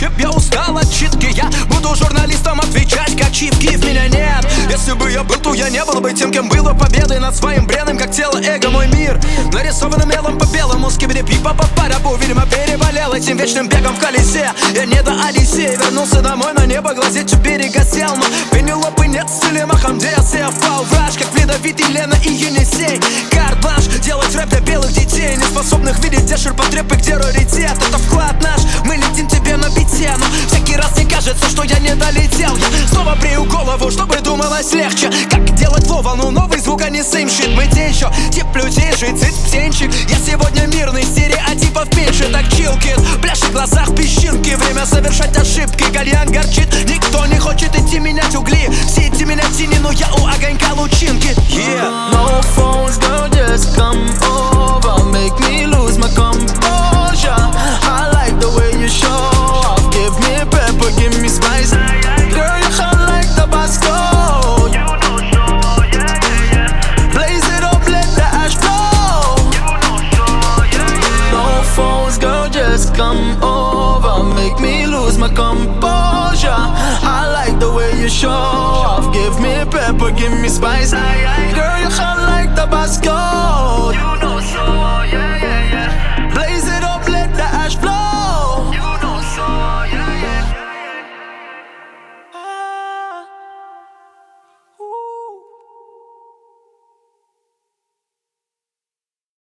Короче, я устал от читки. Я буду журналистам отвечать, как чипки. В меня нет. Если бы я был, то я не был бы тем, кем было победой над своим бредом, как тело эго. Мой мир нарисованным мелом по белому. Скибиди по парабу, видимо, переболел этим вечным бегом в колесе. Я не до Одиссея, вернулся домой, на небо глазеть у берега сел. Но Пенелопы нет с Телемахом, где я впал в раж, как Ледовитый, Лена и Енисей. Карт-бланш, делать рэп для белых детей, не способных видеть, где ширпотреб и где раритет. Это вклад наш, мы летим тебе на бите. Но всякий раз мне кажется, что я не долетел. Я снова брею голову, чтобы думалось легче. Как делать флоу, но новый звук, а не same shit. Мы те еще тип людей, жить птенчик. Я сегодня мирный, стереотипов меньше. Так chill, kid, пляж в глазах песчинки. Время совершать ошибки, кальян горчит. Никто не хочет идти менять угли. Все идти менять тени, но я у огонька лучинки. Yeah. No phones, girl, just come over. Make me lose my composure. I like the way you show off. Give me pepper, give me spice. Girl, you hot like Tabasco. You know sure, yeah, yeah, yeah. Blaze it up, let the ash blow. You know sure, yeah, yeah. No phones, girl, just come over. Make me lose my composure. I like the way you show off. Give me pepper, give me spice. Girl,